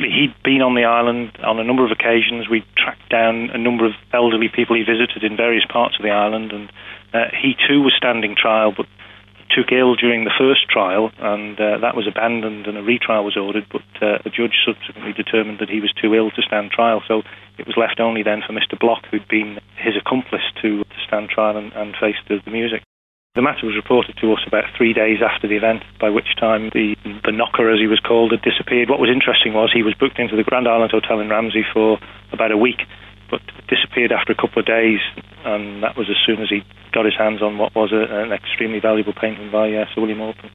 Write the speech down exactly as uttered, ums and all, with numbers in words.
Basically, he'd been on the island on a number of occasions. We tracked down a number of elderly people he visited in various parts of the island, and uh, he too was standing trial, but took ill during the first trial, and uh, that was abandoned and a retrial was ordered, but uh, the judge subsequently determined that he was too ill to stand trial, so it was left only then for Mister Block, who'd been his accomplice, to, to stand trial and, and face the, the music. The matter was reported to us about three days after the event, by which time the, the knocker, as he was called, had disappeared. What was interesting was he was booked into the Grand Island Hotel in Ramsey for about a week, but disappeared after a couple of days, and that was as soon as he got his hands on what was a, an extremely valuable painting by uh, Sir William Orpen.